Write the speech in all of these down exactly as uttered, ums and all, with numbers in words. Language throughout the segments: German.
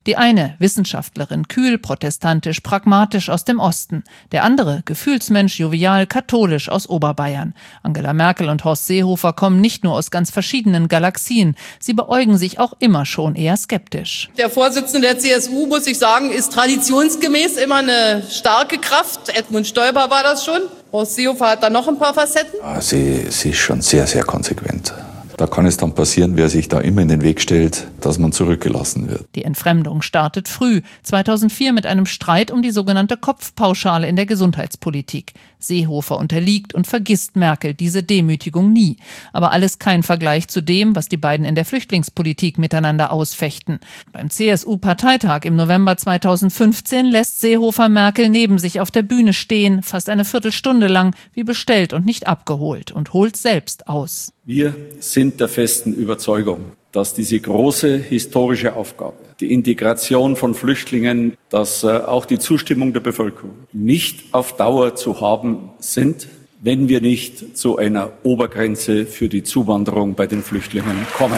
Die eine Wissenschaftlerin, kühl, protestantisch, pragmatisch aus dem Osten. Der andere Gefühlsmensch, jovial, katholisch aus Oberbayern. Angela Merkel und Horst Seehofer kommen nicht nur aus ganz verschiedenen Galaxien. Sie beäugen sich auch immer schon eher skeptisch. Der Vorsitzende der C S U, muss ich sagen, ist traditionsgemäß immer eine starke Kraft. Edmund Stoiber war das schon. Horst Seehofer hat da noch ein paar Facetten. Sie, sie ist schon sehr, sehr konsequent. Da kann es dann passieren, wer sich da immer in den Weg stellt, dass man zurückgelassen wird. Die Entfremdung startet früh, zweitausendvier mit einem Streit um die sogenannte Kopfpauschale in der Gesundheitspolitik. Seehofer unterliegt und vergisst Merkel diese Demütigung nie. Aber alles kein Vergleich zu dem, was die beiden in der Flüchtlingspolitik miteinander ausfechten. Beim C S U-Parteitag im November zweitausendfünfzehn lässt Seehofer Merkel neben sich auf der Bühne stehen, fast eine Viertelstunde lang, wie bestellt und nicht abgeholt, und holt selbst aus. Wir sind der festen Überzeugung, dass diese große historische Aufgabe, die Integration von Flüchtlingen, dass äh, auch die Zustimmung der Bevölkerung nicht auf Dauer zu haben sind, wenn wir nicht zu einer Obergrenze für die Zuwanderung bei den Flüchtlingen kommen.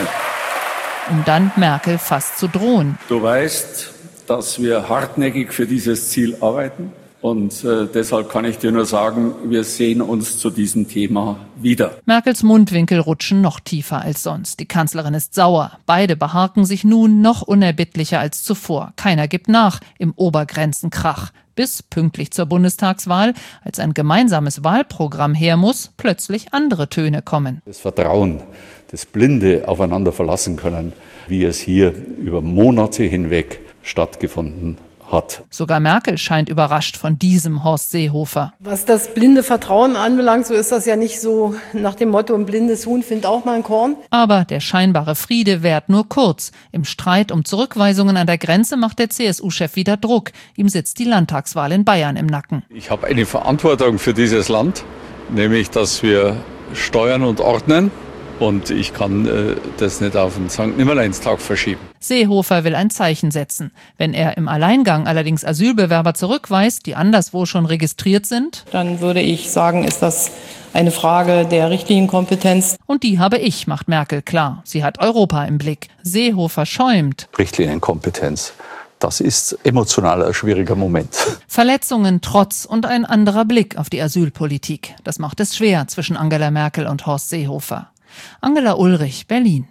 Um dann Merkel fast zu drohen. Du weißt, dass wir hartnäckig für dieses Ziel arbeiten. Und äh, deshalb kann ich dir nur sagen, wir sehen uns zu diesem Thema wieder. Merkels Mundwinkel rutschen noch tiefer als sonst. Die Kanzlerin ist sauer. Beide beharken sich nun noch unerbittlicher als zuvor. Keiner gibt nach im Obergrenzenkrach. Bis pünktlich zur Bundestagswahl, als ein gemeinsames Wahlprogramm her muss, plötzlich andere Töne kommen. Das Vertrauen, das blinde Aufeinander verlassen können, wie es hier über Monate hinweg stattgefunden hat. Hat. Sogar Merkel scheint überrascht von diesem Horst Seehofer. Was das blinde Vertrauen anbelangt, so ist das ja nicht so nach dem Motto, ein blindes Huhn findet auch mal ein Korn. Aber der scheinbare Friede währt nur kurz. Im Streit um Zurückweisungen an der Grenze macht der C S U-Chef wieder Druck. Ihm sitzt die Landtagswahl in Bayern im Nacken. Ich habe eine Verantwortung für dieses Land, nämlich dass wir steuern und ordnen. Und ich kann äh, das nicht auf den Sankt Nimmerleinstag verschieben. Seehofer will ein Zeichen setzen. Wenn er im Alleingang allerdings Asylbewerber zurückweist, die anderswo schon registriert sind, dann würde ich sagen, ist das eine Frage der Richtlinienkompetenz. Und die habe ich, macht Merkel klar. Sie hat Europa im Blick. Seehofer schäumt. Richtlinienkompetenz. Das ist emotional ein schwieriger Moment. Verletzungen, Trotz und ein anderer Blick auf die Asylpolitik. Das macht es schwer zwischen Angela Merkel und Horst Seehofer. Angela Ulrich, Berlin.